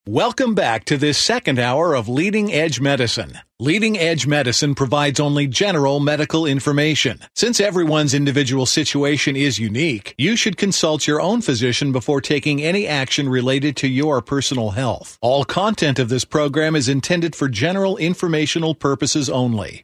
Welcome back to this second hour of Leading Edge Medicine. Leading Edge Medicine provides only general medical information. Since everyone's individual situation is unique, you should consult your own physician before taking any action related to your personal health. All content of this program is intended for general informational purposes only.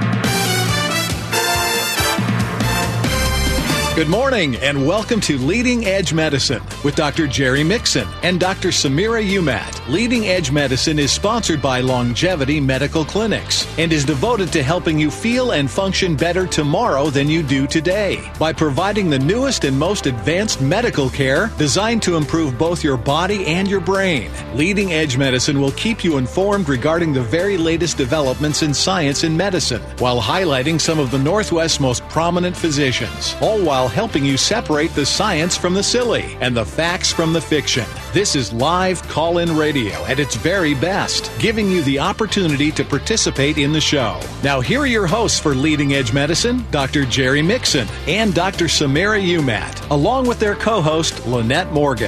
Good morning and welcome to Leading Edge Medicine with Dr. Jerry Mixon and Dr. Samira Umat. Leading Edge Medicine is sponsored by Longevity Medical Clinics and is devoted to helping you feel and function better tomorrow than you do today by providing the newest and most advanced medical care designed to improve both your body and your brain. Leading Edge Medicine will keep you informed regarding the very latest developments in science and medicine while highlighting some of the Northwest's most prominent physicians, all while helping you separate the science from the silly and the facts from the fiction. This is live call-in radio at its very best, giving you the opportunity to participate in the show. Now, here are your hosts for Leading Edge Medicine, Dr. Jerry Mixon and Dr. Samira Umat, along with their co-host, Lynette Morgan.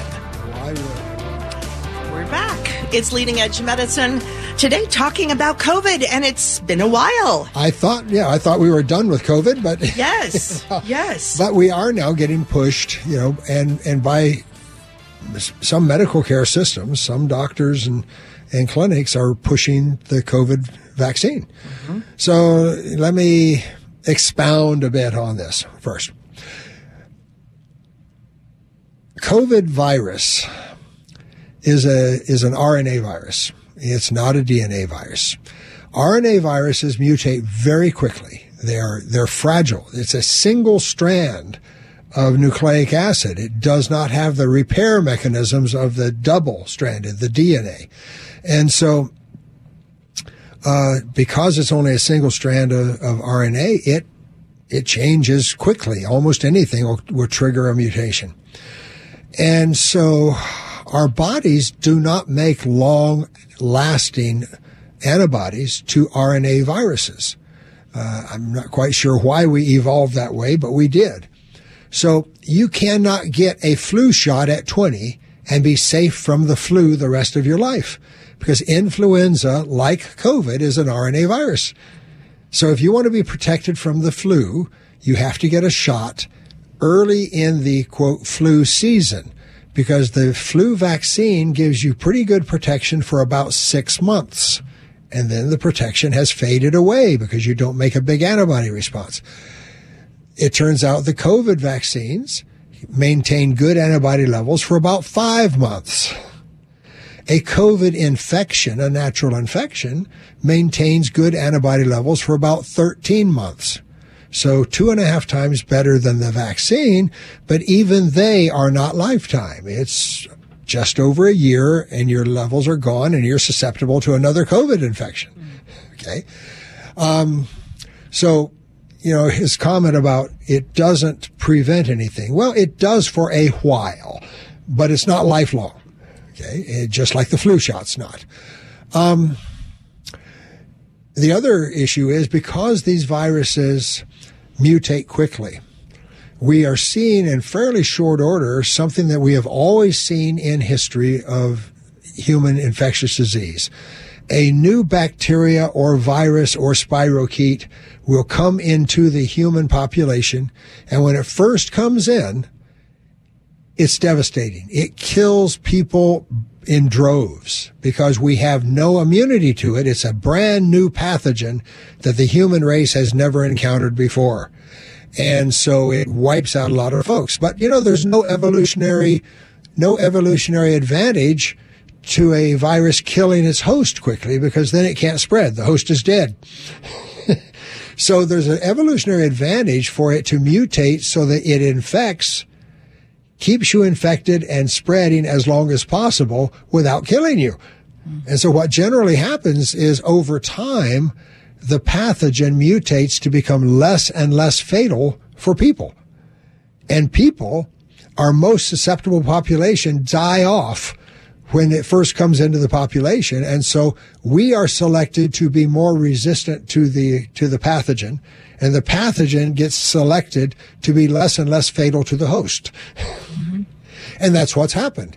We're back. It's Leading Edge Medicine. Today, talking about COVID, and it's been a while. I thought we were done with COVID, but yes, yes. But we are now getting pushed, and by some medical care systems, some doctors and clinics are pushing the COVID vaccine. Mm-hmm. So let me expound a bit on this first. COVID virus is an RNA virus. It's not a DNA virus. RNA viruses mutate very quickly. They're fragile. It's a single strand of nucleic acid. It does not have the repair mechanisms of the double-stranded, the DNA. And so, because it's only a single strand of RNA, it changes quickly. Almost anything will trigger a mutation. And so, our bodies do not make long-lasting antibodies to RNA viruses. I'm not quite sure why we evolved that way, but we did. So you cannot get a flu shot at 20 and be safe from the flu the rest of your life, because influenza, like COVID, is an RNA virus. So if you want to be protected from the flu, you have to get a shot early in the, quote, flu season, because the flu vaccine gives you pretty good protection for about 6 months. And then the protection has faded away because you don't make a big antibody response. It turns out the COVID vaccines maintain good antibody levels for about 5 months. A COVID infection, a natural infection, maintains good antibody levels for about 13 months. So 2.5 times better than the vaccine, but even they are not lifetime. It's just over a year and your levels are gone and you're susceptible to another COVID infection. Okay. So, his comment about it doesn't prevent anything. Well, it does for a while, but it's not lifelong. Okay. Just like the flu shot's not. The other issue is because these viruses mutate quickly, we are seeing in fairly short order something that we have always seen in history of human infectious disease. A new bacteria or virus or spirochete will come into the human population, and when it first comes in, it's devastating. It kills people in droves because we have no immunity to it. It's a brand new pathogen that the human race has never encountered before. And so it wipes out a lot of folks. But, there's no evolutionary advantage to a virus killing its host quickly, because then it can't spread. The host is dead. So there's an evolutionary advantage for it to mutate so that it infects, keeps you infected and spreading as long as possible without killing you. And so what generally happens is over time, the pathogen mutates to become less and less fatal for people. And people, our most susceptible population, die off when it first comes into the population. And so we are selected to be more resistant to the pathogen, and the pathogen gets selected to be less and less fatal to the host. Mm-hmm. And that's what's happened.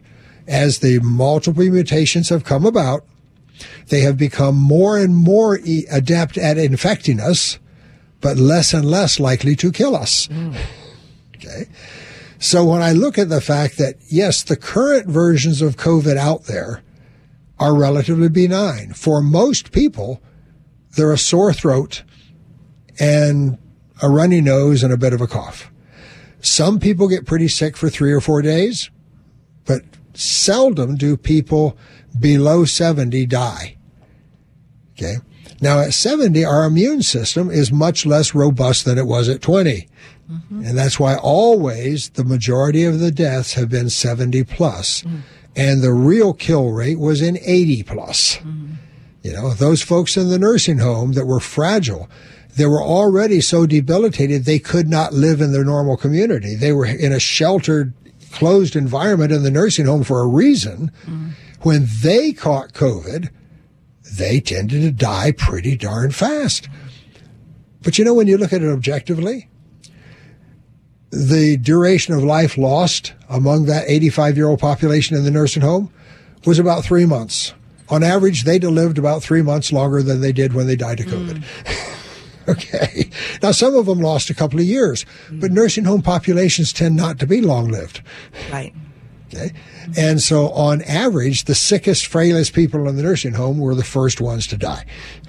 as the multiple mutations have come about, they have become more and more adept at infecting us, but less and less likely to kill us. Okay. So when I look at the fact that, yes, the current versions of COVID out there are relatively benign. For most people, they're a sore throat and a runny nose and a bit of a cough. Some people get pretty sick for 3 or 4 days, but seldom do people below 70 die. Okay. Now at 70, our immune system is much less robust than it was at 20. And that's why always the majority of the deaths have been 70 plus. And the real kill rate was in 80 plus. You know, those folks in the nursing home that were fragile, they were already so debilitated they could not live in their normal community. They were in a sheltered, closed environment in the nursing home for a reason. When they caught COVID, they tended to die pretty darn fast. But you know, when you look at it objectively, the duration of life lost among that 85-year-old population in the nursing home was about 3 months. On average, they'd have lived about 3 months longer than they did when they died of COVID. Okay. Now, some of them lost a couple of years, but nursing home populations tend not to be long-lived. Right. Okay. And so, on average, the sickest, frailest people in the nursing home were the first ones to die.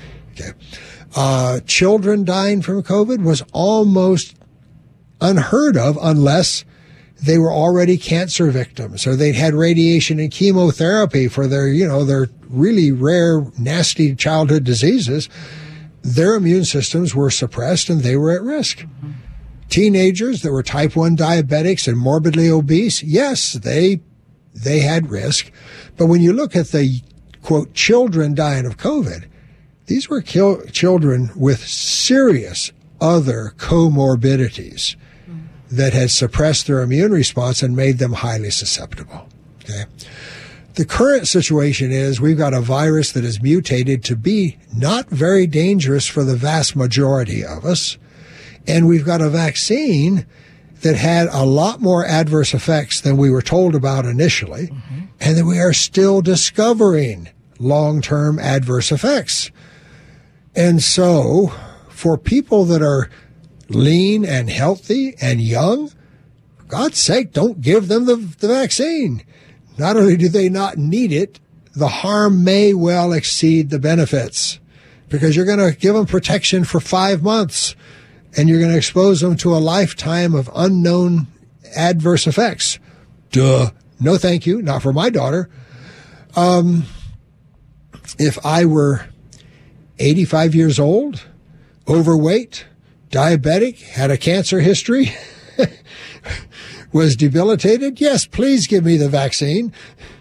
Okay. Children dying from COVID was almost unheard of unless they were already cancer victims or they'd had radiation and chemotherapy for their, you know, their really rare, nasty childhood diseases. Their immune systems were suppressed and they were at risk. Teenagers that were type 1 diabetics and morbidly obese, yes, they had risk. But when you look at the, quote, children dying of COVID, these were children with serious other comorbidities that had suppressed their immune response and made them highly susceptible. Okay. The current situation is we've got a virus that is mutated to be not very dangerous for the vast majority of us. And we've got a vaccine that had a lot more adverse effects than we were told about initially. And that we are still discovering long-term adverse effects. And so for people that are lean and healthy and young, for God's sake, don't give them the vaccine. Not only do they not need it, the harm may well exceed the benefits because you're going to give them protection for 5 months and you're going to expose them to a lifetime of unknown adverse effects. Duh. No, thank you. Not for my daughter. If I were 85 years old, overweight, diabetic, had a cancer history, was debilitated, yes, please give me the vaccine.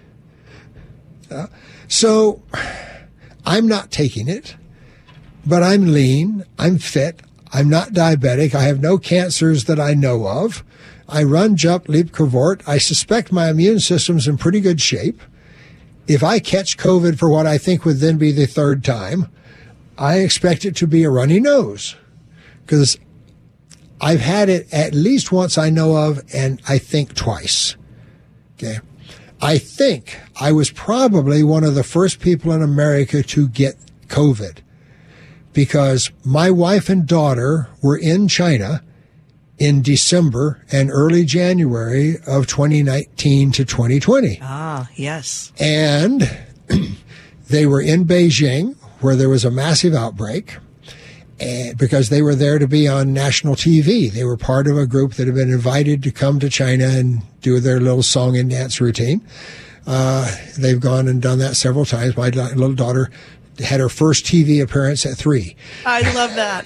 So I'm not taking it, but I'm lean, I'm fit, I'm not diabetic, I have no cancers that I know of. I run, jump, leap, cavort. I suspect my immune system's in pretty good shape. If I catch COVID for what I think would then be the third time, I expect it to be a runny nose. Because I've had it at least once I know of, and I think twice. Okay. I think I was probably one of the first people in America to get COVID because my wife and daughter were in China in December and early January of 2019 to 2020. Ah, yes. And they were in Beijing where there was a massive outbreak. And because they were there to be on national TV. They were part of a group that had been invited to come to China and do their little song and dance routine. They've gone and done that several times. My little daughter had her first TV appearance at 3. I love that.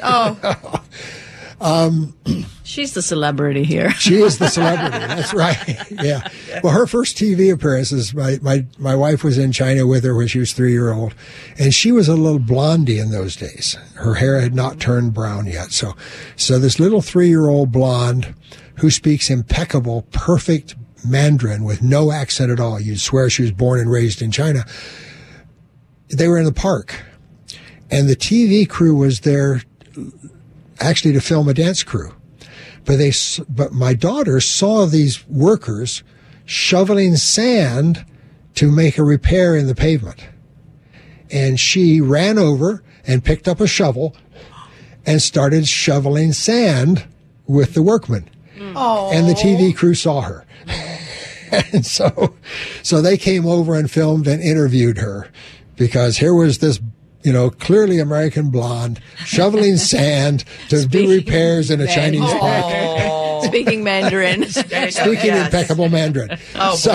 Oh. She's the celebrity here. She is the celebrity. That's right. Yeah. Well, her first TV appearances, my wife was in China with her when she was 3-year-old, and she was a little blondie in those days. Her hair had not turned brown yet. So this little 3-year-old blonde who speaks impeccable, perfect Mandarin with no accent at all. You'd swear she was born and raised in China. They were in the park, and the TV crew was there actually to film a dance crew. But my daughter saw these workers shoveling sand to make a repair in the pavement. And she ran over and picked up a shovel and started shoveling sand with the workmen. And the TV crew saw her. And so they came over and filmed and interviewed her, because here was this, clearly American blonde shoveling sand to do repairs in a Chinese park. Speaking Mandarin. Speaking impeccable Mandarin. So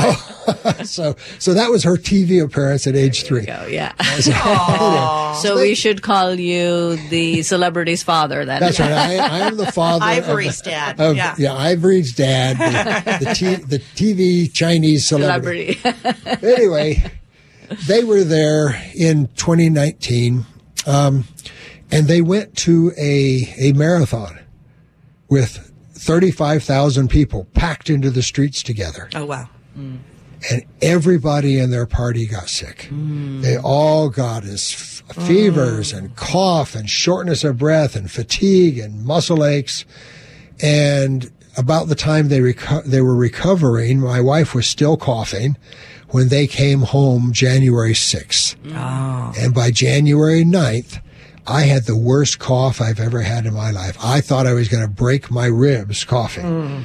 that was her TV appearance at age 3. Yeah. So we should call you the celebrity's father then. That's right. I am the father. Ivory's dad. Ivory's dad, the TV Chinese celebrity. Anyway, they were there in 2019, and they went to a marathon with 35,000 people packed into the streets together. Oh, wow. And everybody in their party got sick. They all got fevers and cough and shortness of breath and fatigue and muscle aches. And about the time they were recovering, my wife was still coughing when they came home January 6th. And by January 9th, I had the worst cough I've ever had in my life. I thought I was going to break my ribs coughing.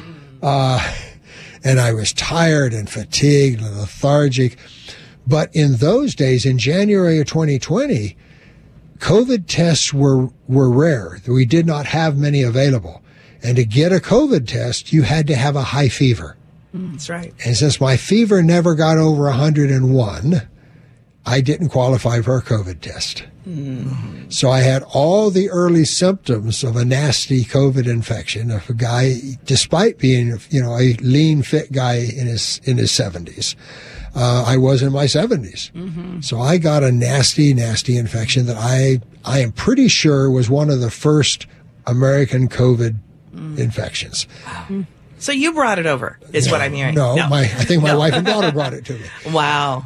And I was tired and fatigued and lethargic. But in those days, in January of 2020, COVID tests were rare. We did not have many available. And to get a COVID test, you had to have a high fever. That's right. And since my fever never got over 101, I didn't qualify for a COVID test. So I had all the early symptoms of a nasty COVID infection of a guy, despite being, a lean, fit guy in his 70s. I was in my 70s. So I got a nasty, nasty infection that I am pretty sure was one of the first American COVID infections. Wow. So you brought it over, is what I'm hearing. No, I think my wife and daughter brought it to me. Wow.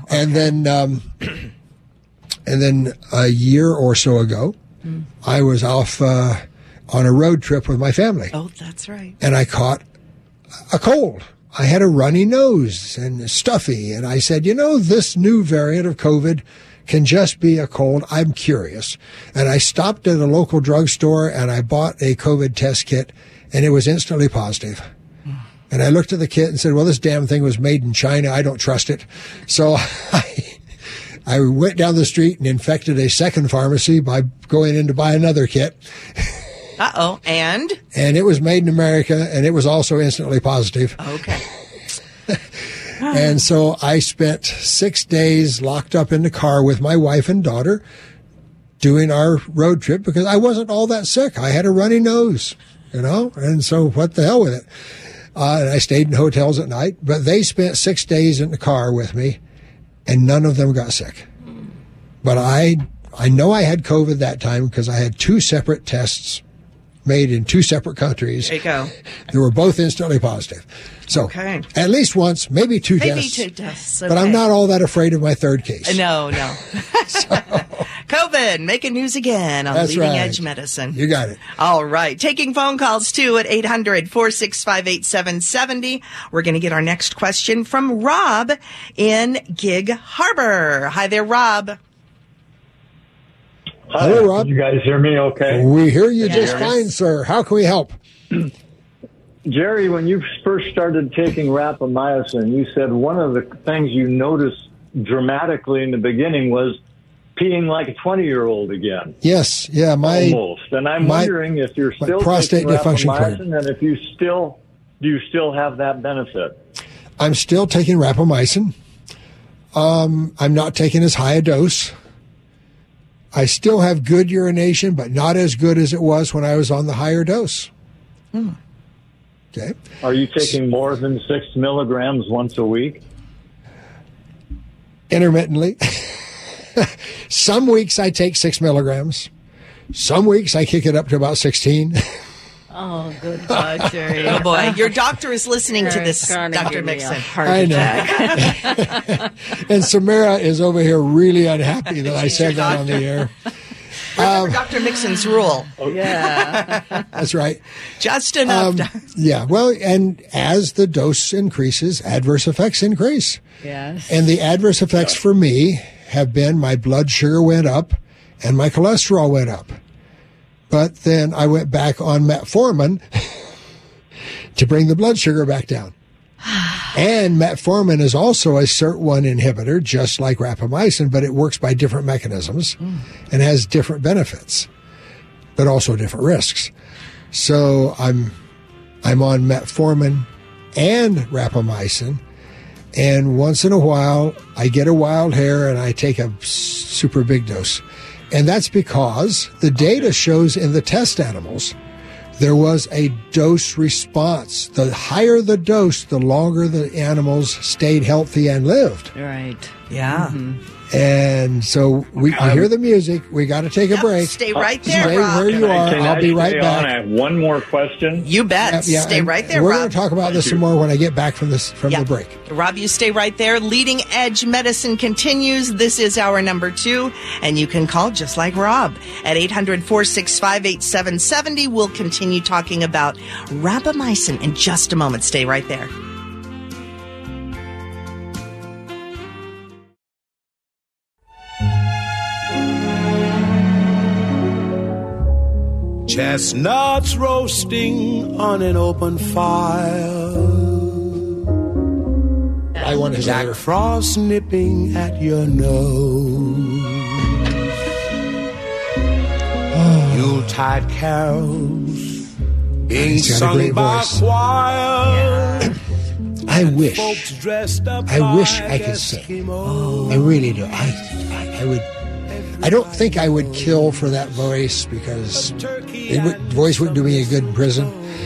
And then a year or so ago, I was off on a road trip with my family. Oh, that's right. And I caught a cold. I had a runny nose and stuffy. And I said, this new variant of COVID can just be a cold. I'm curious. And I stopped at a local drugstore and I bought a COVID test kit, and it was instantly positive. And I looked at the kit and said, well, this damn thing was made in China. I don't trust it. So I went down the street and infected a second pharmacy by going in to buy another kit. And? And it was made in America, and it was also instantly positive. Okay. And so I spent 6 days locked up in the car with my wife and daughter doing our road trip because I wasn't all that sick. I had a runny nose, and so what the hell with it? And I stayed in hotels at night, but they spent 6 days in the car with me, and none of them got sick. But I know I had COVID that time because I had 2 separate tests made in 2 separate countries. There you go. They were both instantly positive. So at least once, maybe 2 tests. Maybe 2 tests. Okay. But I'm not all that afraid of my third case. No. COVID, making news again on Leading Edge Medicine. You got it. All right. Taking phone calls, too, at 800-465-8770. We're going to get our next question from Rob in Gig Harbor. Hi there, Rob. Hi. Hello, Rob. Can you guys hear me okay? We hear you just fine, sir. How can we help? Jerry, when you first started taking rapamycin, you said one of the things you noticed dramatically in the beginning was peeing like a 20-year-old again. Yes, yeah, almost. And I'm wondering if you're still taking rapamycin, and if do you still have that benefit? I'm still taking rapamycin. I'm not taking as high a dose. I still have good urination, but not as good as it was when I was on the higher dose. Okay. Are you taking more than 6 milligrams once a week? Intermittently. Some weeks I take 6 milligrams. Some weeks I kick it up to about 16. Oh, good God, Jerry. Oh, boy. Your doctor is listening to this, Dr. Mixon. I know. And Samara is over here really unhappy that I said that on the air. Remember Dr. Mixon's rule. Yeah. That's right. Just enough. Yeah. Well, and as the dose increases, adverse effects increase. Yes. And the adverse effects for me have been my blood sugar went up and my cholesterol went up. But then I went back on metformin to bring the blood sugar back down. And metformin is also a SIRT1 inhibitor, just like rapamycin, but it works by different mechanisms and has different benefits, but also different risks. So I'm on metformin and rapamycin, and once in a while I get a wild hair and I take a super big dose. And that's because the data shows in the test animals there was a dose response. The higher the dose, the longer the animals stayed healthy and lived. Right. Yeah. And so we hear the music. We got to take a break. Stay right there, Stay Rob. where you are. I'll be right back. I have one more question. You bet. Stay and right there, We're Rob. going to talk about this some more when I get back from the break. Rob, you stay right there. Leading Edge Medicine continues. This is hour number 2, and you can call just like Rob at 800-465-8770. We'll continue talking about rapamycin in just a moment. Stay right there. Chestnuts roasting on an open fire. I want to Jack Frost nipping at your nose. Yuletide carols being He's got a great sung by voice. choir. I wish I I could sing. I really do. I would. I don't think I would kill for that voice because voice wouldn't do me a good in prison.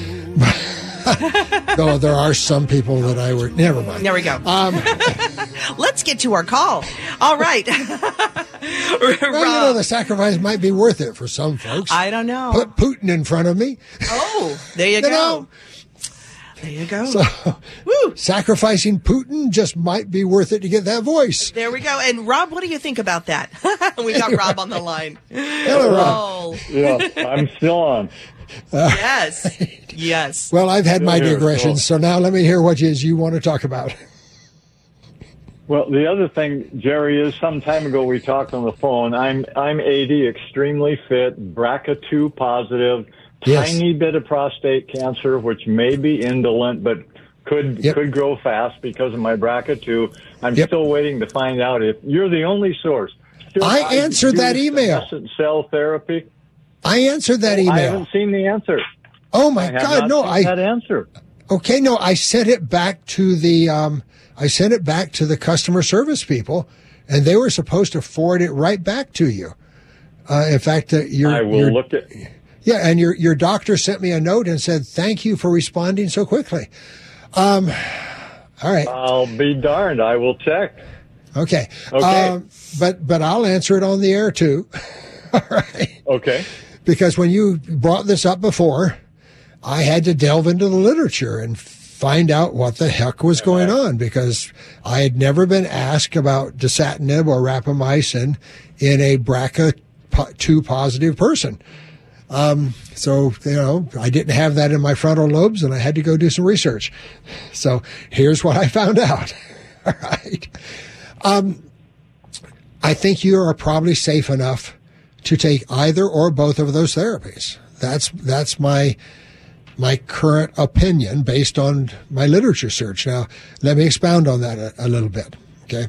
Though there are some people that I would. Never mind. There we go. Let's get to our call. All right. Well, the sacrifice might be worth it for some folks. I don't know. Put Putin in front of me. Oh, there you go. There you go. So, sacrificing Putin just might be worth it to get that voice. There we go. And Rob, what do you think about that? We got Rob on the line. Hello, Rob. Oh, Yeah, I'm still on. yes. Yes. Well, I've had my Still here, digressions, so now let me hear what it is you want to talk about. Well, the other thing, Jerry, is some time ago we talked on the phone. I'm 80, extremely fit, BRCA2 positive, Yes. tiny bit of prostate cancer, which may be indolent, but could grow fast because of my BRCA2. I'm still waiting to find out if you're the only source. I answered that email. Senescent cell therapy. I answered that email. I haven't seen the answer. Oh my I have God! not No, seen that answer. Okay, no, I sent it back to the customer service people, and they were supposed to forward it right back to you. In fact, I will look at. Yeah, and your doctor sent me a note and said thank you for responding so quickly. All right, I'll be darned. I will check. okay, Okay. But I'll answer it on the air too. All right, Okay. because when you brought this up before, I had to delve into the literature and find out what the heck was going on, because I had never been asked about dasatinib or rapamycin in a BRCA2 positive person. So, I didn't have that in my frontal lobes, and I had to go do some research. So here's what I found out. All right. I think you are probably safe enough to take either or both of those therapies. That's my current opinion based on my literature search. Now, let me expound on that a little bit. Okay.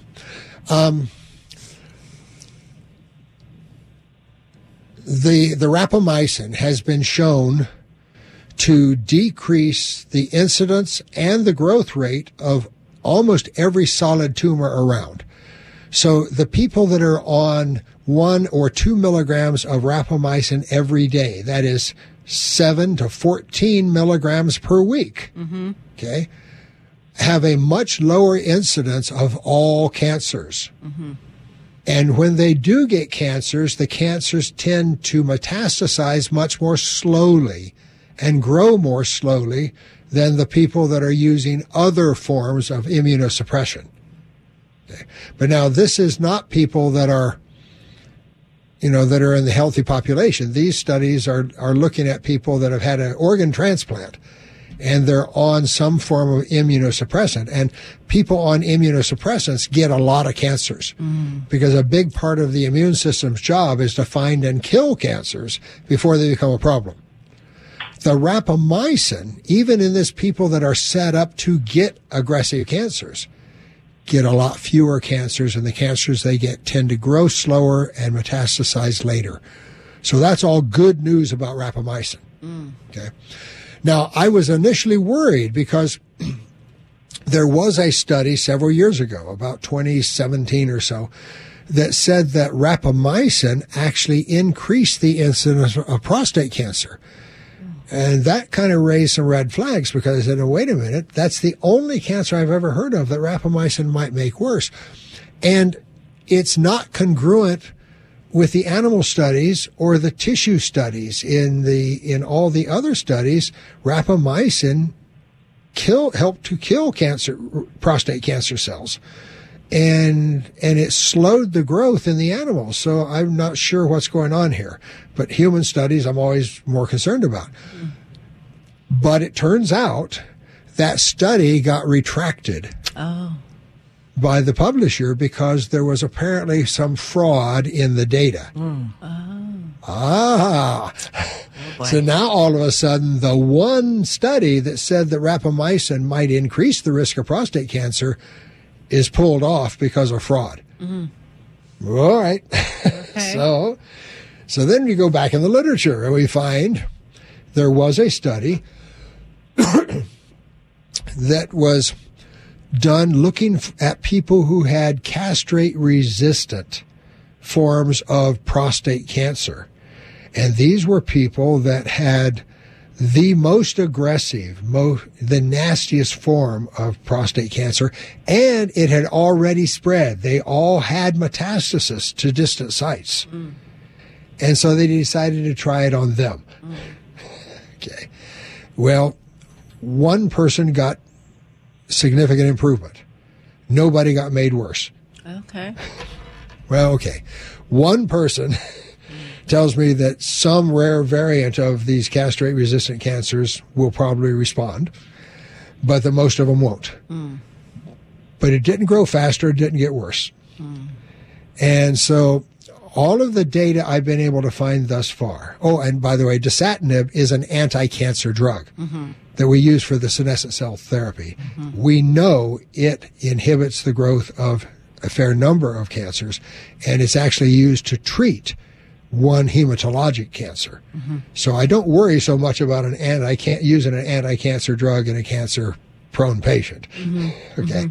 The rapamycin has been shown to decrease the incidence and the growth rate of almost every solid tumor around. So the people that are on 1 or 2 milligrams of rapamycin every day, that is 7 to 14 milligrams per week, okay, have a much lower incidence of all cancers. And when they do get cancers, the cancers tend to metastasize much more slowly and grow more slowly than the people that are using other forms of immunosuppression. Okay. But now this is not people that are that are in the healthy population. These studies are looking at people that have had an organ transplant and they're on some form of immunosuppressant. And people on immunosuppressants get a lot of cancers because a big part of the immune system's job is to find and kill cancers before they become a problem. The rapamycin, even in this people that are set up to get aggressive cancers, get a lot fewer cancers, and the cancers they get tend to grow slower and metastasize later. So that's all good news about rapamycin. Okay. Now, I was initially worried because there was a study several years ago, about 2017 or so, that said that rapamycin actually increased the incidence of prostate cancer. And that kind of raised some red flags because I said, oh, wait a minute, that's the only cancer I've ever heard of that rapamycin might make worse. And it's not congruent with the animal studies or the tissue studies. In all the other studies, rapamycin helped to kill prostate cancer cells. And it slowed the growth in the animals. So I'm not sure what's going on here. But human studies, I'm always more concerned about. But it turns out that study got retracted by the publisher because there was apparently some fraud in the data. So now all of a sudden, the one study that said that rapamycin might increase the risk of prostate cancer is pulled off because of fraud. All right. Okay. So then we go back in the literature and we find there was a study that was done looking at people who had castrate-resistant forms of prostate cancer. And these were people that had the most aggressive, the nastiest form of prostate cancer, and it had already spread. They all had metastasis to distant sites. And so they decided to try it on them. Okay. Well, one person got significant improvement. Nobody got made worse. Okay. Well, okay. One person tells me that some rare variant of these castrate-resistant cancers will probably respond, but that most of them won't. But it didn't grow faster, it didn't get worse. And so all of the data I've been able to find thus far. Oh, and by the way, dasatinib is an anti-cancer drug that we use for the senescent cell therapy. We know it inhibits the growth of a fair number of cancers, and it's actually used to treat one hematologic cancer. So I don't worry so much about using an anti-cancer drug in a cancer-prone patient. Okay.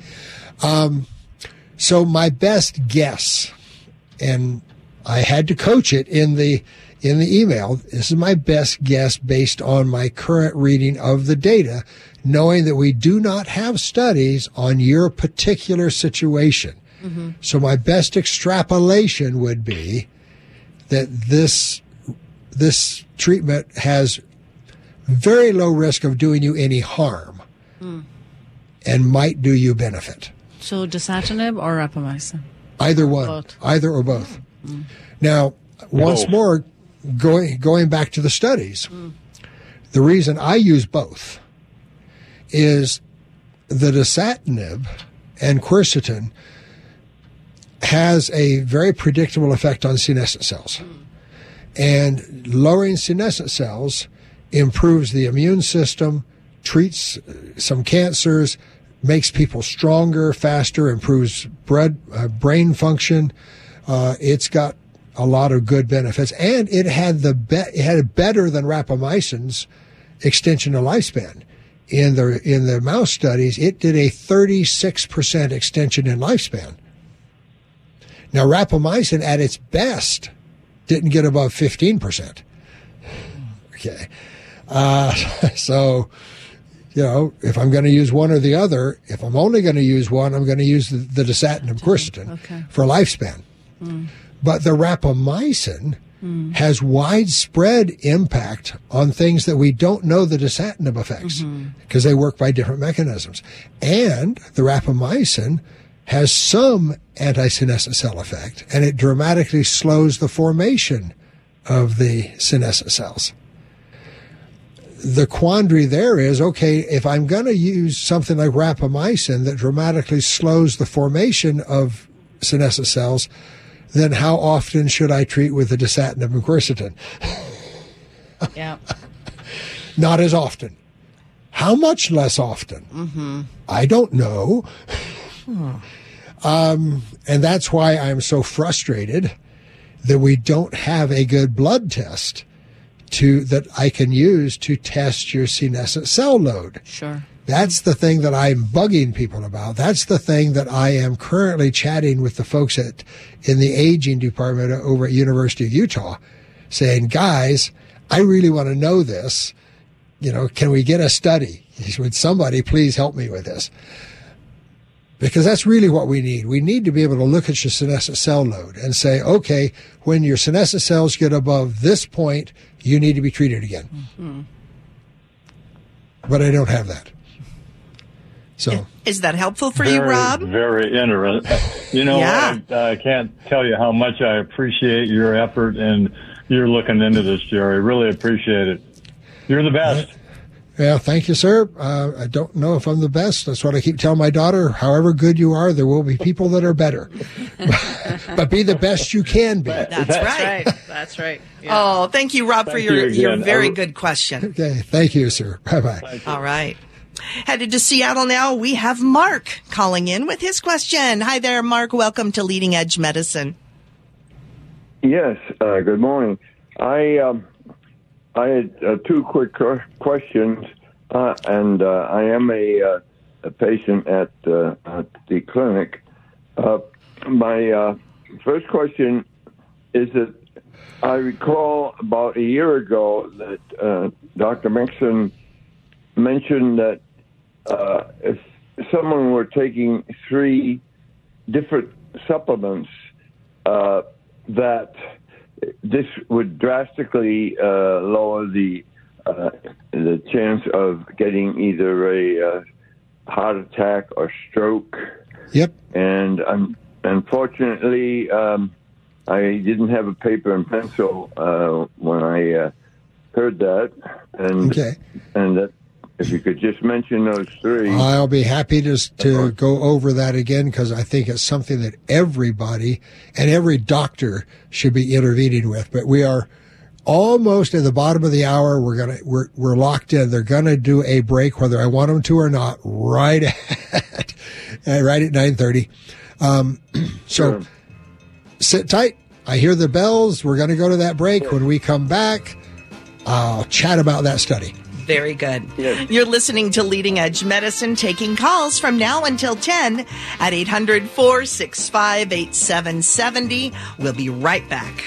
So my best guess, and I had to coach it in the email. This is my best guess based on my current reading of the data, knowing that we do not have studies on your particular situation. So my best extrapolation would be that this treatment has very low risk of doing you any harm and might do you benefit. So dasatinib or rapamycin? Either one. Both. Either or both. Now, once more, going back to the studies, the reason I use both is the dasatinib and quercetin has a very predictable effect on senescent cells. And lowering senescent cells improves the immune system, treats some cancers, makes people stronger, faster, improves brain function. It's got a lot of good benefits, and it had better than rapamycin's extension of lifespan. In the mouse studies, it did a 36% extension in lifespan. Now, rapamycin at its best didn't get above 15%. Okay. So, if I'm going to use one or the other, if I'm only going to use one, I'm going to use the dasatinib quercetin for lifespan. But the rapamycin has widespread impact on things that we don't know the dasatinib effects because they work by different mechanisms. And the rapamycin has some anti-senescent cell effect, and it dramatically slows the formation of the senescent cells. The quandary there is, okay, if I'm going to use something like rapamycin that dramatically slows the formation of senescent cells, then how often should I treat with the dasatinib and quercetin? Yeah. Not as often. How much less often? I don't know. And that's why I'm so frustrated that we don't have a good blood test that I can use to test your senescent cell load. Sure. That's the thing that I'm bugging people about. That's the thing that I am currently chatting with the folks in the aging department over at University of Utah, saying, guys, I really want to know this. Can we get a study? Would somebody please help me with this? Because that's really what we need. We need to be able to look at your senescent cell load and say, okay, when your senescent cells get above this point, you need to be treated again. Mm-hmm. But I don't have that. So is that helpful for you, Rob? Very interesting. I can't tell you how much I appreciate your effort and you're looking into this, Jerry. Really appreciate it. You're the best. Yeah, thank you, sir. I don't know if I'm the best. That's what I keep telling my daughter. However good you are, there will be people that are better. But be the best you can be. That's right. That's right. Yeah. Oh, thank you, Rob, for your very good question. Okay, thank you, sir. Bye-bye. All right. Headed to Seattle now. We have Mark calling in with his question. Hi there, Mark. Welcome to Leading Edge Medicine. Yes, good morning. I had two quick questions, and I am a patient at the clinic. My first question is that I recall about a year ago that Dr. Mixon mentioned that if someone were taking 3 different supplements, that this would drastically lower the chance of getting either a heart attack or stroke. Yep. And unfortunately, I didn't have a paper and pencil when I heard that. And okay. And that if you could just mention those 3. I'll be happy to go over that again, because I think it's something that everybody and every doctor should be intervening with. But we are almost at the bottom of the hour. We're locked in. They're gonna do a break, whether I want them to or not, right at 9:30. So sit tight. I hear the bells. We're gonna go to that break. When we come back, I'll chat about that study. Very good. Yes. You're listening to Leading Edge Medicine, taking calls from now until 10 at 800-465-8770. We'll be right back.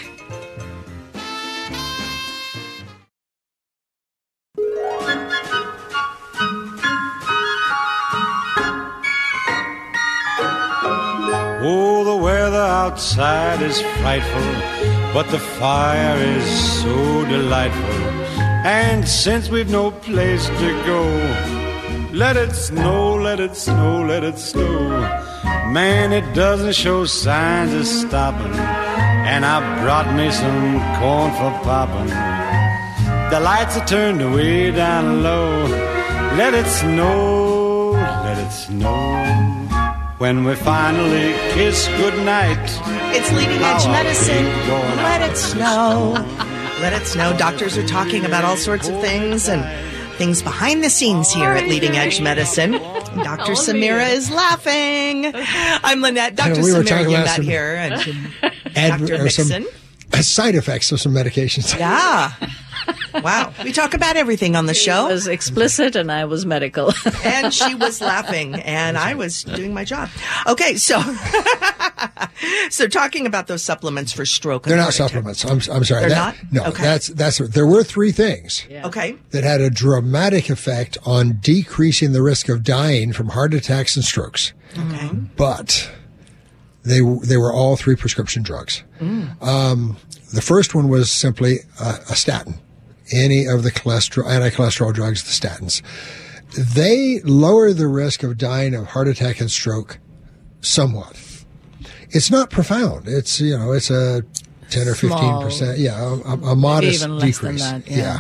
Oh, the weather outside is frightful, but the fire is so delightful. And since we've no place to go, let it snow, let it snow, let it snow. Man, it doesn't show signs of stopping. And I brought me some corn for popping. The lights are turned way down low. Let it snow, let it snow. When we finally kiss goodnight. It's Leading Edge Medicine. Let it snow. Let it snow. Doctors are talking about all sorts of things and things behind the scenes here at Leading Edge Medicine. Dr. Samira is laughing. I'm Lynette. Dr. Samira Umat here. And Dr. Mixon. Some side effects of some medications. Yeah. Wow. We talk about everything on the show. I was explicit and I was medical. And she was laughing and I was doing my job. Okay, so talking about those supplements for stroke. They're not supplements. I'm sorry. They're not? No, okay. There were 3 things that had a dramatic effect on decreasing the risk of dying from heart attacks and strokes. Okay. But they were all 3 prescription drugs. The first one was simply a statin. Any of the anti-cholesterol drugs, the statins. They lower the risk of dying of heart attack and stroke somewhat. It's not profound. It's it's a 10 or 15%. Yeah, a modest even less decrease. Than that, yeah.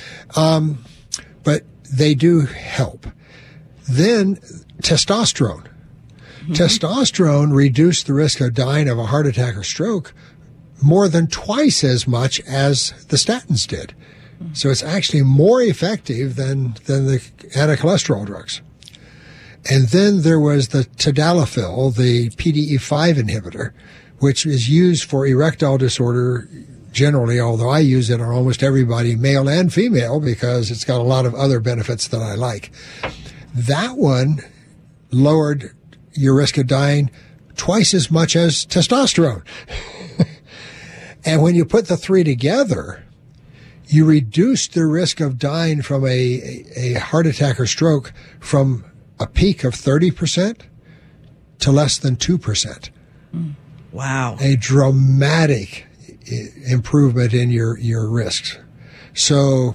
But they do help. Then testosterone. Mm-hmm. Testosterone reduced the risk of dying of a heart attack or stroke more than twice as much as the statins did. Mm-hmm. So it's actually more effective than the anti-cholesterol drugs. And then there was the tadalafil, the PDE5 inhibitor, which is used for erectile disorder generally, although I use it on almost everybody, male and female, because it's got a lot of other benefits that I like. That one lowered your risk of dying twice as much as testosterone. And when you put the three together, you reduce the risk of dying from a heart attack or stroke from a peak of 30% to less than 2%. Wow. A dramatic improvement in your risks. So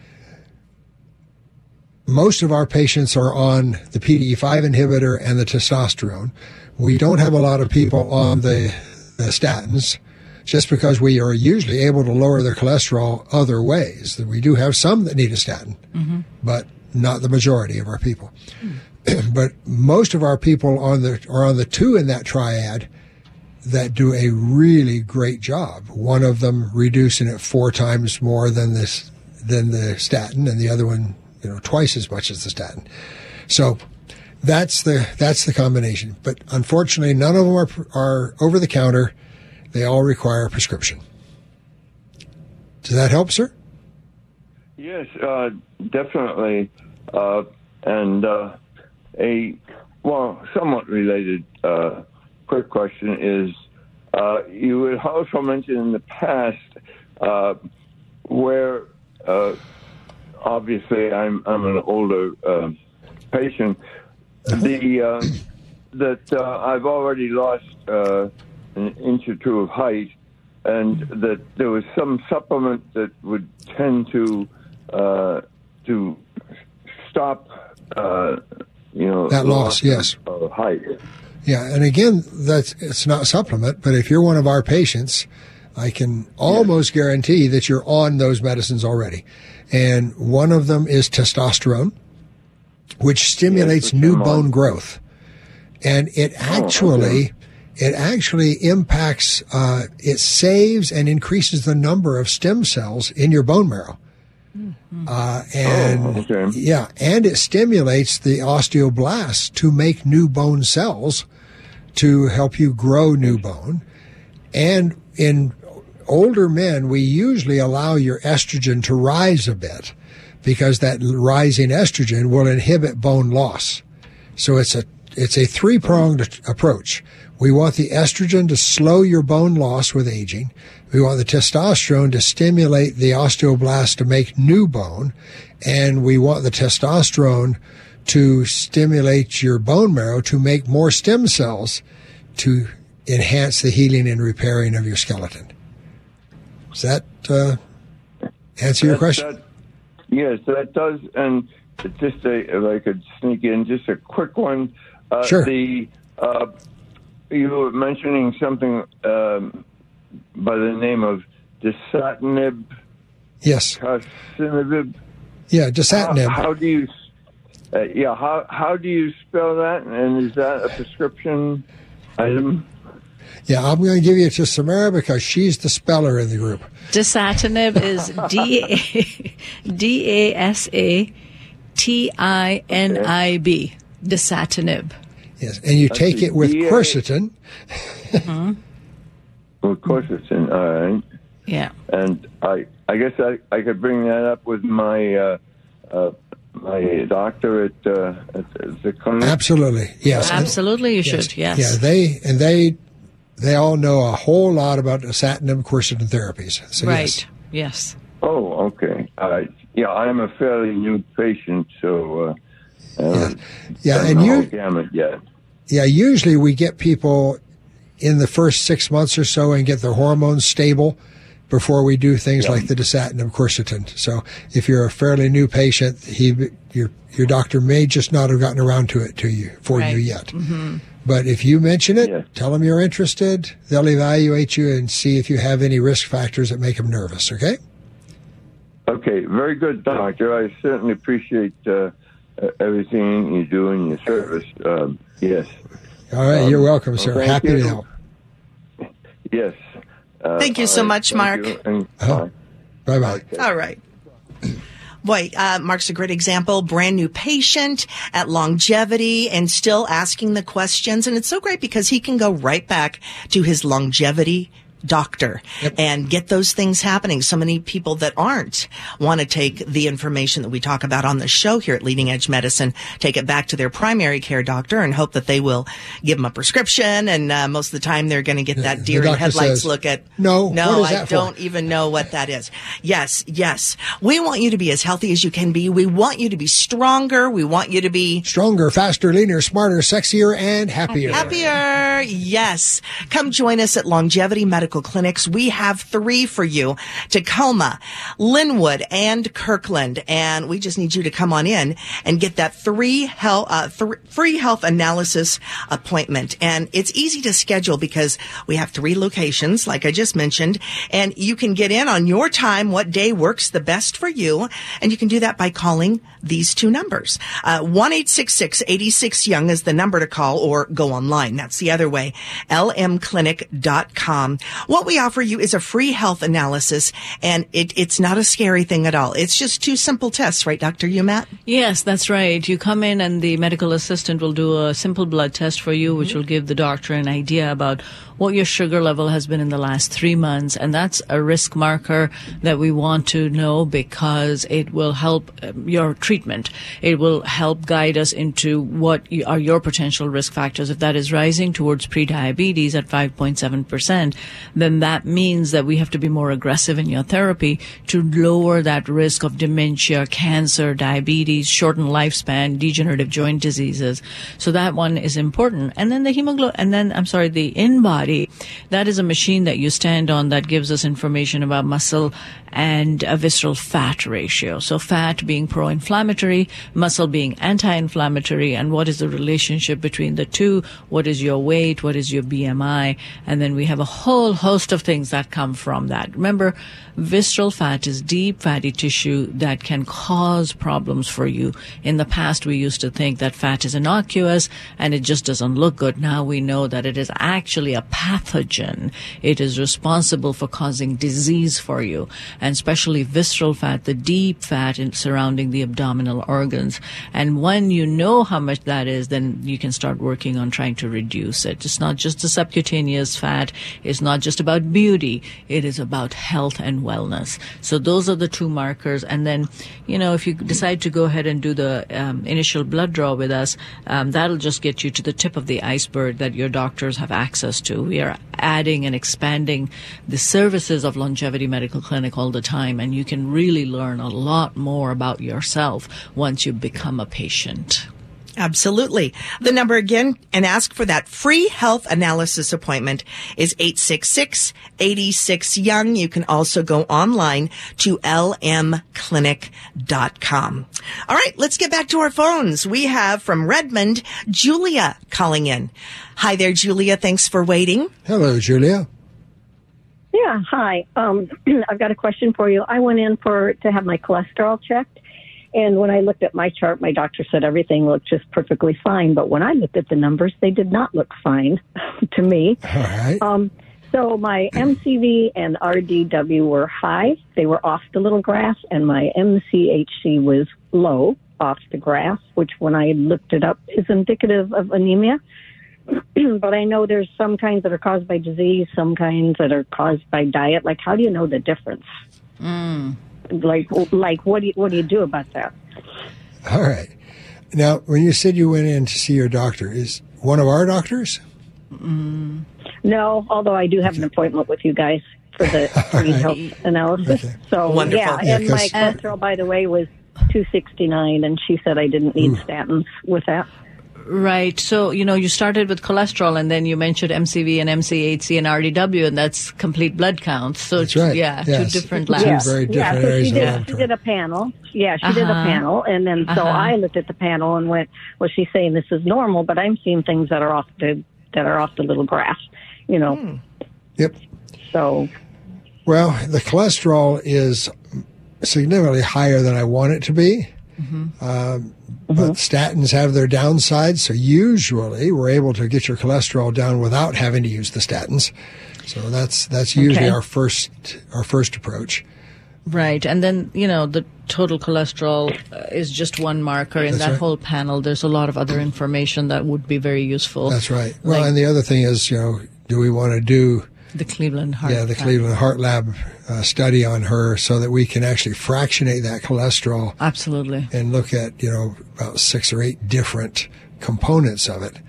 most of our patients are on the PDE5 inhibitor and the testosterone. We don't have a lot of people on the statins just because we are usually able to lower their cholesterol other ways. We do have some that need a statin, but not the majority of our people. But most of our people are on the two in that triad that do a really great job. One of them reducing it 4 times more than the statin, and the other one, twice as much as the statin. So that's the combination. But unfortunately, none of them are over the counter. They all require a prescription. Does that help, sir? Yes, definitely. And a somewhat related quick question is, you had also mentioned in the past where obviously I'm an older patient, that I've already lost an inch or two of height, and that there was some supplement that would tend to stop that loss, yes, of height. Yeah, and again, it's not supplement, but if you're one of our patients, I can almost guarantee that you're on those medicines already. And one of them is testosterone, which stimulates new bone growth. And it actually impacts, it saves and increases the number of stem cells in your bone marrow. And it stimulates the osteoblasts to make new bone cells to help you grow new bone. And in older men, we usually allow your estrogen to rise a bit because that rising estrogen will inhibit bone loss. So it's a three-pronged approach. We want the estrogen to slow your bone loss with aging. We want the testosterone to stimulate the osteoblasts to make new bone. And we want the testosterone to stimulate your bone marrow to make more stem cells to enhance the healing and repairing of your skeleton. Does that answer your question? Yes, that does. And just if I could sneak in just a quick one. Sure. You were mentioning something by the name of dasatinib. Yes. Dasatinib. Yeah, dasatinib. How do you? How do you spell that? And is that a prescription item? Yeah, I'm going to give you to Samara because she's the speller in the group. Dasatinib is DASATINIB. Dasatinib. Yes, and you take it with quercetin. With quercetin, all right. Yeah. And I guess I could bring that up with my my doctor at the clinic. Absolutely, yes. Absolutely, you should. Yes. Yeah, they all know a whole lot about dasatinib quercetin therapies. So right. Yes. Oh, okay. I'm a fairly new patient, so and gamut yet. Yeah, usually we get people in the first 6 months or so and get their hormones stable before we do things like the dasatinib quercetin. So if you're a fairly new patient, your doctor may just not have gotten around to it you yet. But if you mention it, tell them you're interested. They'll evaluate you and see if you have any risk factors that make them nervous, okay? Okay, very good, Doctor. I certainly appreciate everything you do in your service. Yes. All right, you're welcome, sir. Happy to help. Yes. Thank you so much, Mark. Bye-bye. Okay. All right. Boy, Mark's a great example. Brand new patient at Longevity and still asking the questions. And it's so great because he can go right back to his Longevity doctor and get those things happening. So many people that aren't want to take the information that we talk about on the show here at Leading Edge Medicine, take it back to their primary care doctor and hope that they will give them a prescription. And most of the time they're going to get that deer in headlights look at, no, I don't even know what that is. Yes. We want you to be as healthy as you can be. We want you to be stronger. We want you to be stronger, faster, leaner, smarter, sexier, and happier. Happier. Yes. Come join us at Longevity Medical Clinics. We have 3 for you: Tacoma, Linwood, and Kirkland. And we just need you to come on in and get that free health analysis appointment. And it's easy to schedule because we have 3 locations, like I just mentioned, and you can get in on your time, what day works the best for you. And you can do that by calling these 2 numbers. 1-866-86-YOUNG is the number to call, or go online. That's the other way. lmclinic.com. What we offer you is a free health analysis, and it's not a scary thing at all. It's just 2 simple tests, right, Dr. Umat? Yes, that's right. You come in and the medical assistant will do a simple blood test for you, which will give the doctor an idea about what your sugar level has been in the last 3 months. And that's a risk marker that we want to know because it will help your treatment. It will help guide us into what are your potential risk factors. If that is rising towards prediabetes at 5.7%, then that means that we have to be more aggressive in your therapy to lower that risk of dementia, cancer, diabetes, shortened lifespan, degenerative joint diseases. So that one is important. And then the the InBody, that is a machine that you stand on that gives us information about muscle and a visceral fat ratio. So fat being pro-inflammatory, muscle being anti-inflammatory, and what is the relationship between the two? What is your weight? What is your BMI? And then we have a whole host of things that come from that. Remember, visceral fat is deep fatty tissue that can cause problems for you. In the past, we used to think that fat is innocuous and it just doesn't look good. Now we know that it is actually a pathogen. It is responsible for causing disease for you, and especially visceral fat, the deep fat surrounding the abdominal organs. And when you know how much that is, then you can start working on trying to reduce it. It's not just the subcutaneous fat. It's not just about beauty. It is about health and wellness. So those are the 2 markers. And then, if you decide to go ahead and do the initial blood draw with us, that'll just get you to the tip of the iceberg that your doctors have access to. We are adding and expanding the services of Longevity Medical Clinic all the time, and you can really learn a lot more about yourself once you become a patient. Absolutely. The number again, and ask for that free health analysis appointment, is 866-86-YOUNG. You can also go online to lmclinic.com. All right, let's get back to our phones. We have from Redmond, Julia calling in. Hi there, Julia. Thanks for waiting. Hello, Julia. Yeah, hi. I've got a question for you. I went in to have my cholesterol checked. And when I looked at my chart, my doctor said everything looked just perfectly fine. But when I looked at the numbers, they did not look fine to me. All right. So my MCV and RDW were high. They were off the little graph. And my MCHC was low off the graph, which when I looked it up is indicative of anemia. But I know there's some kinds that are caused by disease, some kinds that are caused by diet. Like, how do you know the difference? Like, what do you do about that? All right. Now, when you said you went in to see your doctor, is one of our doctors? No, although I do have an appointment with you guys for the free health analysis. Okay. So, wonderful. Yeah, and my cholesterol, by the way, was 269, and she said I didn't need statins with that. Right. So, you started with cholesterol and then you mentioned MCV and MCHC and RDW, and that's complete blood counts. So, That's right. Yeah, Yes. two different labs. Two very different so areas she of did, laboratory. she did a panel. Yeah, she did a panel, and then so I looked at the panel and went, "Well, she's saying this is normal, but I'm seeing things that are off the little graph, Yep. So, Well, the cholesterol is significantly higher than I want it to be. But statins have their downsides, so usually we're able to get your cholesterol down without having to use the statins. So that's usually our first approach. Right. And then, the total cholesterol is just one marker. In That's that right. whole panel, there's a lot of other information that would be very useful. That's right. Well, Like and the other thing is, do we want to do the Cleveland Heart. the Cleveland Heart Lab study on her so that we can actually fractionate that cholesterol Absolutely. and look at, about 6 or 8 different components of it.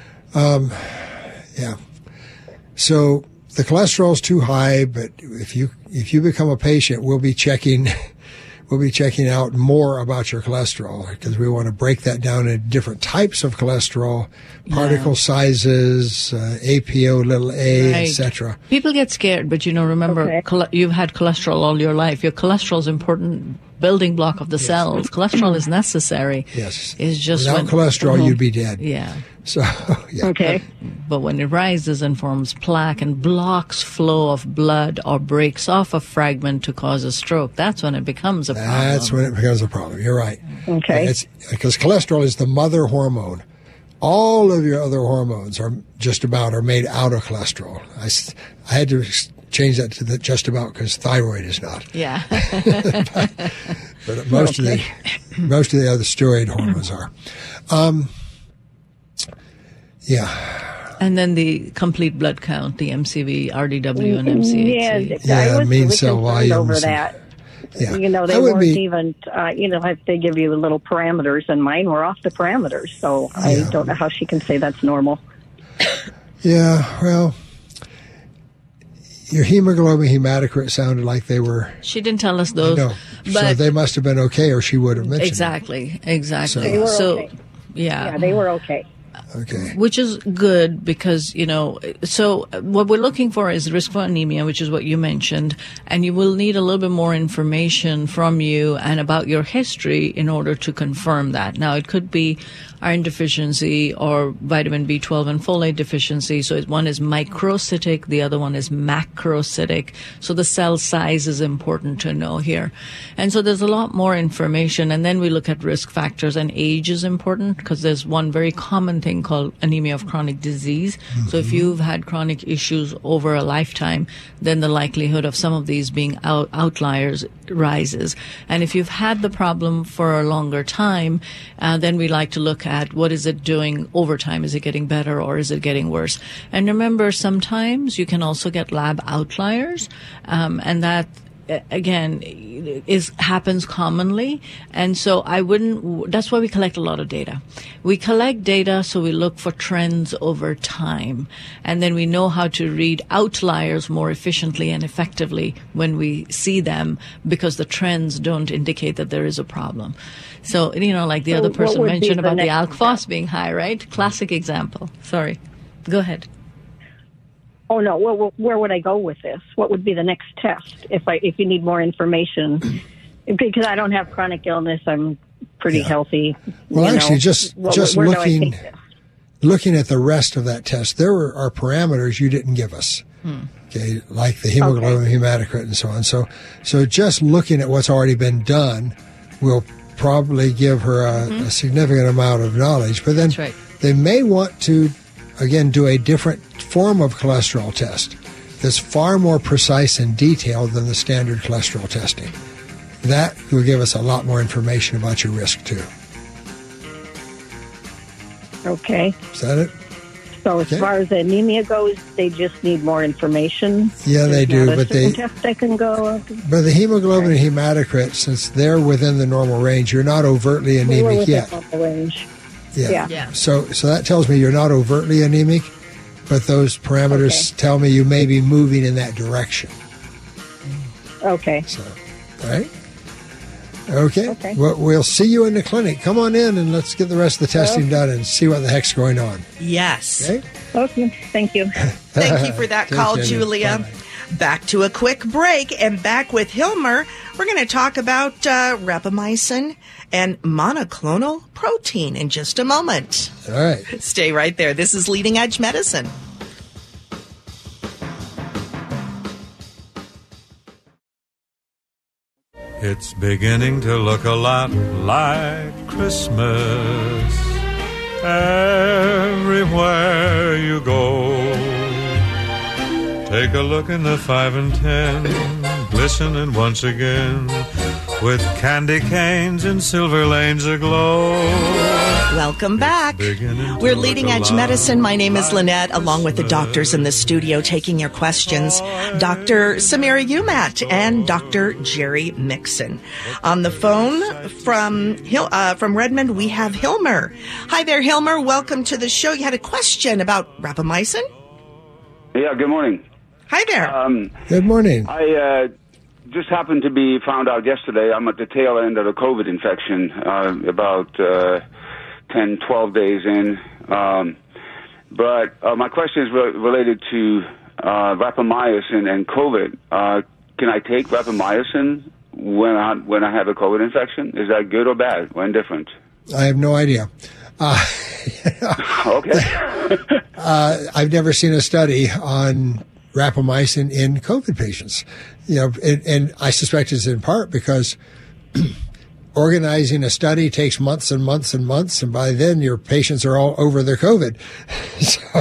So the cholesterol's too high, but if you become a patient, we'll be checking out more about your cholesterol because we want to break that down into different types of cholesterol, particle sizes, APO, little a, Right. etc. People get scared, but remember, you've had cholesterol all your life. Your cholesterol is an important building block of the cells. Cholesterol is necessary. Yes. It's just Without cholesterol, you'd be dead. Yeah. So, yeah. okay. But when it rises and forms plaque and blocks flow of blood or breaks off a fragment to cause a stroke, that's when it becomes a problem. That's when it becomes a problem. You're right. Okay. It's because cholesterol is the mother hormone. All of your other hormones are made out of cholesterol. I had to change that to the just about because thyroid is not. Yeah. But most of the other steroid hormones are. Yeah. And then the complete blood count, the MCV, RDW, and MCHC. I was mean really cell concerned over volumes. that. Yeah. They I would weren't be- even, they give you the little parameters, and mine were off the parameters. So I don't know how she can say that's normal. Yeah, well, your hemoglobin, hematocrit sounded like they were. She didn't tell us those. No, but so they must have been okay, or she would have mentioned. Exactly. They were So, okay. yeah. Yeah, they were okay. It. Okay. Which is good because, so what we're looking for is risk for anemia, which is what you mentioned, and you will need a little bit more information from you and about your history in order to confirm that. Now, it could be iron deficiency or vitamin B12 and folate deficiency. So one is microcytic, the other one is macrocytic. So the cell size is important to know here. And so there's a lot more information. And then we look at risk factors, and age is important because there's one very common thing called anemia of chronic disease. So if you've had chronic issues over a lifetime, then the likelihood of some of these being outliers rises. And if you've had the problem for a longer time, then we like to look at what is it doing over time. Is it getting better or is it getting worse? And remember, sometimes you can also get lab outliers, and that again happens commonly. And so that's why we collect a lot of data. We collect data so we look for trends over time, and then we know how to read outliers more efficiently and effectively when we see them, because the trends don't indicate that there is a problem. So, like the other person mentioned about the alk phos being high, right? Classic example. Sorry. Go ahead. Oh no, where would I go with this? What would be the next test if you need more information? Because I don't have chronic illness, I'm pretty healthy. Well, actually, just where do I take this? looking at the rest of that test, there are parameters you didn't give us. Okay, like the hemoglobin, hematocrit, and so on. So just looking at what's already been done will probably give her a significant amount of knowledge. But then That's right. they may want to, again, do a different form of cholesterol test that's far more precise and detailed than the standard cholesterol testing. That will give us a lot more information about your risk, too. Okay. Is that it? So as far as anemia goes, they just need more information. Yeah, they do, Not a but certain test I can go. But the hemoglobin and hematocrit, since they're within the normal range, you're not overtly We were anemic within yet. the range. Yeah. So that tells me you're not overtly anemic, but those parameters tell me you may be moving in that direction. Okay. So, all right. Okay. Well, we'll see you in the clinic. Come on in and let's get the rest of the testing done and see what the heck's going on. Yes. Okay. Thank you. Thank you for that call, Julia. Bye-bye. Back to a quick break, and back with Hilmer, we're going to talk about rapamycin and monoclonal protein in just a moment. All right. Stay right there. This is Leading Edge Medicine. It's beginning to look a lot like Christmas everywhere you go. Take a look in the 5 and 10, glistening once again, with candy canes and silver lanes aglow. Welcome back. We're Leading Edge Medicine. My name is Lynette, along with the doctors in the studio taking your questions. Dr. Samira Umat and Dr. Jerry Mixon. On the phone from Redmond, we have Hilmer. Hi there, Hilmer. Welcome to the show. You had a question about rapamycin? Yeah, good morning. Hi there. Good morning. I just happened to be found out yesterday. I'm at the tail end of a COVID infection, about 10, 12 days in. But my question is related to rapamycin and COVID. Can I take rapamycin when I have a COVID infection? Is that good or bad or indifferent? I have no idea. Okay. I've never seen a study on rapamycin in COVID patients. And I suspect it's in part because organizing a study takes months and months and months, and by then your patients are all over their COVID. So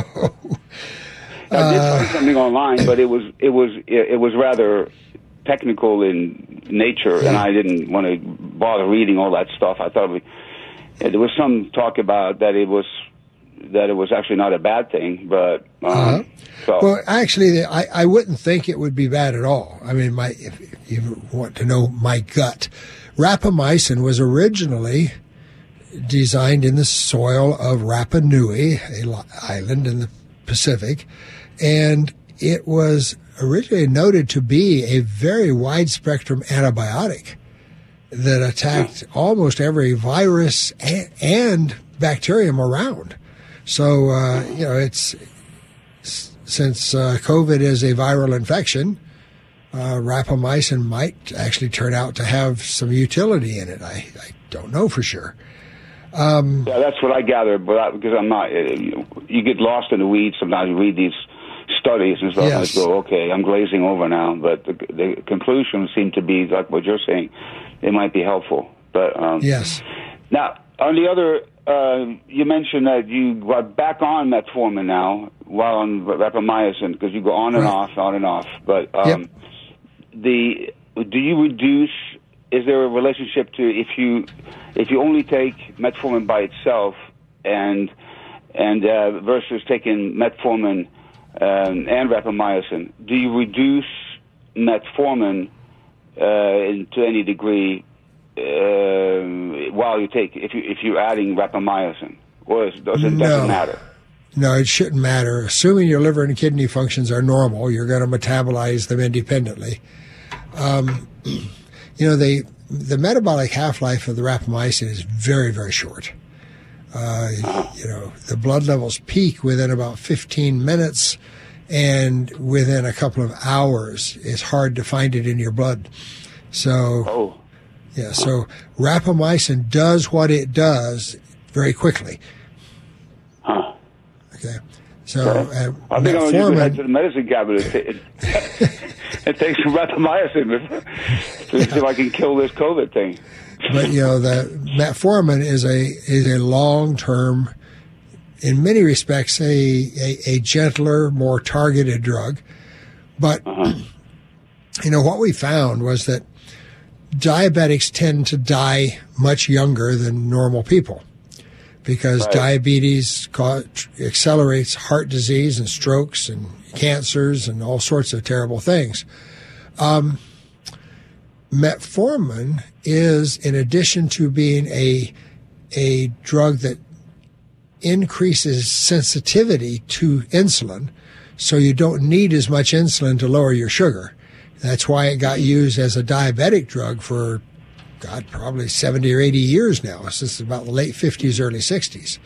I did find something online, but it was rather technical in nature, and I didn't want to bother reading all that stuff. I thought there was some talk about that it was actually not a bad thing, but well, actually, I wouldn't think it would be bad at all. I mean, if you want to know my gut, rapamycin was originally designed in the soil of Rapa Nui, an island in the Pacific, and it was originally noted to be a very wide-spectrum antibiotic that attacked almost every virus and bacterium around. So, it's since COVID is a viral infection, rapamycin might actually turn out to have some utility in it. I don't know for sure. Yeah, that's what I gathered, but because I'm not, you get lost in the weeds sometimes. You read these studies and stuff, Yes. and I go, okay, I'm glazing over now. But the conclusions seem to be like what you're saying. It might be helpful. But Yes. Now, on the other, you mentioned that you got back on metformin now while on rapamycin because you go on and off. But do you reduce? Is there a relationship to if you only take metformin by itself and versus taking metformin and rapamycin? Do you reduce metformin to any degree while you take if you're adding rapamycin, or doesn't matter? No, it shouldn't matter. Assuming your liver and kidney functions are normal, you're going to metabolize them independently. The metabolic half-life of the rapamycin is very, very short. The blood levels peak within about 15 minutes, and within a couple of hours, it's hard to find it in your blood. So, so rapamycin does what it does very quickly. Okay. So, I think I'm going to head to the medicine cabinet and take some rapamycin to see if I can kill this COVID thing. But the metformin is a long-term, in many respects, a gentler, more targeted drug. But what we found was that diabetics tend to die much younger than normal people because diabetes accelerates heart disease and strokes and cancers and all sorts of terrible things. Metformin is, in addition to being a drug that increases sensitivity to insulin, so you don't need as much insulin to lower your sugar. That's why it got used as a diabetic drug for, probably 70 or 80 years now. This is about the late 50s, early 60s.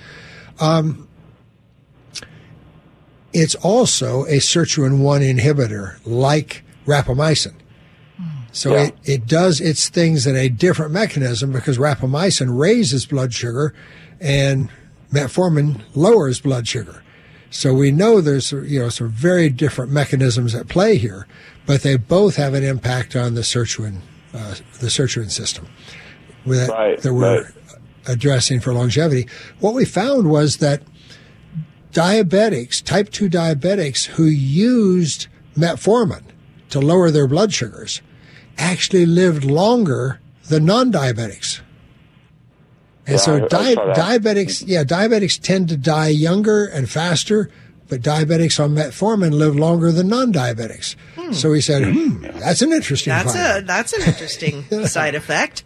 It's also a sirtuin-1 inhibitor, like rapamycin. So it does its things in a different mechanism, because rapamycin raises blood sugar and metformin lowers blood sugar. So we know there's some very different mechanisms at play here, but they both have an impact on the sirtuin system that we're addressing for longevity. What we found was that diabetics, type 2 diabetics who used metformin to lower their blood sugars actually lived longer than non-diabetics. And so diabetics tend to die younger and faster, but diabetics on metformin live longer than non-diabetics. So we said, that's an interesting finding. That's an interesting side effect.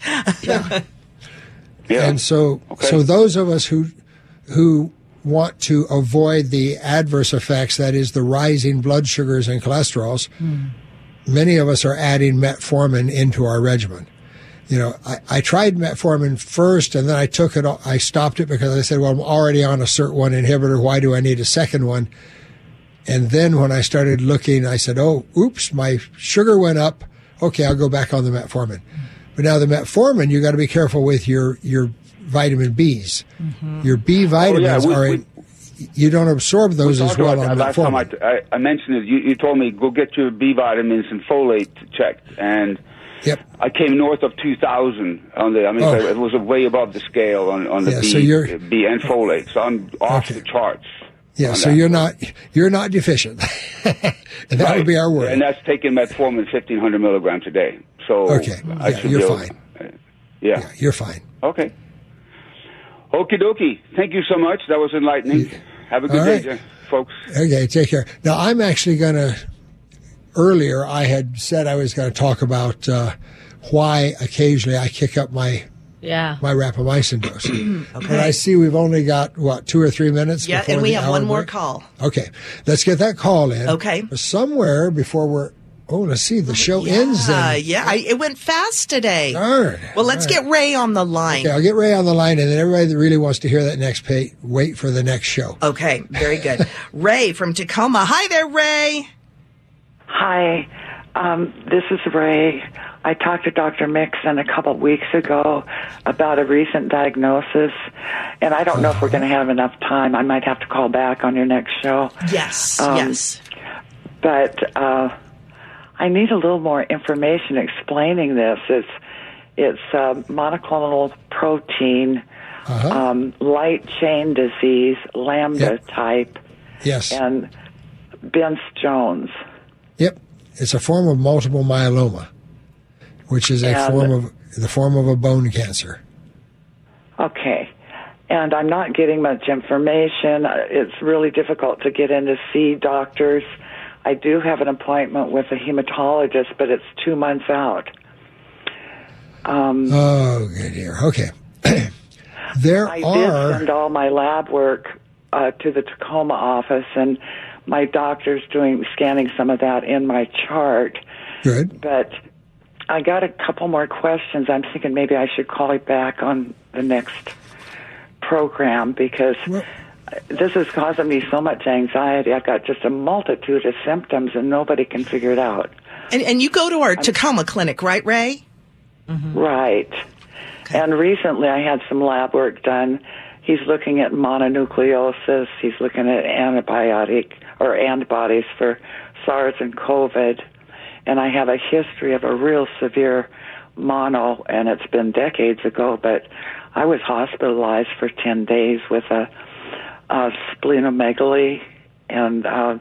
And so those of us who want to avoid the adverse effects, that is the rising blood sugars and cholesterols, many of us are adding metformin into our regimen. I tried metformin first, and then I stopped it because I said, well, I'm already on a SIRT1 inhibitor. Why do I need a second one? And then when I started looking, I said, oh, oops, my sugar went up. Okay, I'll go back on the metformin. But now the metformin, you got to be careful with your vitamin Bs. Your B vitamins you don't absorb those as well on metformin. Last time I mentioned it, you told me go get your B vitamins and folate checked, and I came north of 2,000 on the. It was way above the scale on the B and folate, so I'm off the charts. Yeah, so you're not deficient, and that would be our word. And that's taking metformin 1,500 milligrams a day. So you're fine. You're fine. Okay. Okie dokie. Thank you so much. That was enlightening. Have a good day, folks. Okay, take care. Now, I'm actually going to, earlier I had said I was going to talk about why occasionally I kick up my rapamycin dose. But I see we've only got, 2 or 3 minutes? Yeah, and we have one more call. Okay, let's get that call in. Okay. Somewhere before we're... Oh, let's see. The show ends then. It went fast today. Darn. Well, let's get Ray on the line. Okay, I'll get Ray on the line, and then everybody that really wants to hear that next wait for the next show. Okay, very good. Ray from Tacoma. Hi there, Ray. Hi, this is Ray. I talked to Dr. Mixon a couple of weeks ago about a recent diagnosis, and I don't know if we're going to have enough time. I might have to call back on your next show. Yes. But I need a little more information explaining this. It's monoclonal protein, light chain disease, lambda type, and Bence-Jones. Yep, it's a form of multiple myeloma, which is the form of a bone cancer. Okay, and I'm not getting much information. It's really difficult to get in to see doctors. I do have an appointment with a hematologist, but it's 2 months out. Good dear. Okay. I did send all my lab work to the Tacoma office, and my doctor's scanning some of that in my chart. Good. But I got a couple more questions. I'm thinking maybe I should call you back on the next program, because... this is causing me so much anxiety. I've got just a multitude of symptoms, and nobody can figure it out. And you go to our Tacoma clinic, right, Ray? Right. Okay. And recently I had some lab work done. He's looking at mononucleosis. He's looking at antibodies for SARS and COVID. And I have a history of a real severe mono, and it's been decades ago, but I was hospitalized for 10 days with a splenomegaly and a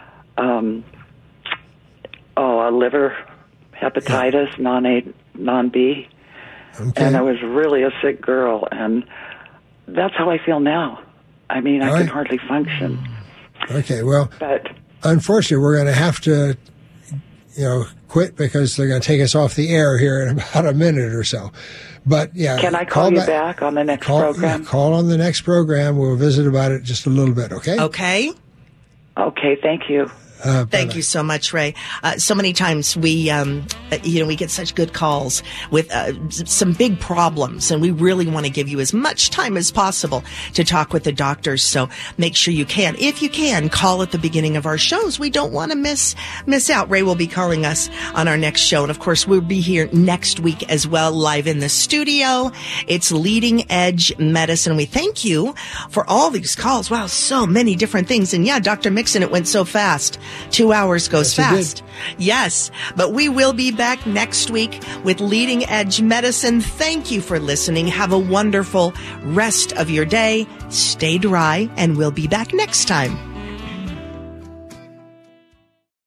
liver hepatitis, non-A, non-B. Okay. And I was really a sick girl, and that's how I feel now. I mean, I can hardly function. Okay, well, unfortunately, we're going to have to, quit, because they're going to take us off the air here in about a minute or so. But can I call you back on the next program? Call on the next program. We'll visit about it just a little bit. Okay. Okay. Thank you. Thank you so much, Ray. So many times we get such good calls with some big problems, and we really want to give you as much time as possible to talk with the doctors. So make sure you can, if you can, call at the beginning of our shows. We don't want to miss out. Ray will be calling us on our next show, and of course we'll be here next week as well, live in the studio. It's Leading Edge Medicine. We thank you for all these calls. Wow, so many different things. And yeah, Dr. Mixon, it went so fast. 2 hours goes fast. Yes, but we will be back next week with Leading Edge Medicine. Thank you for listening. Have a wonderful rest of your day. Stay dry, and we'll be back next time.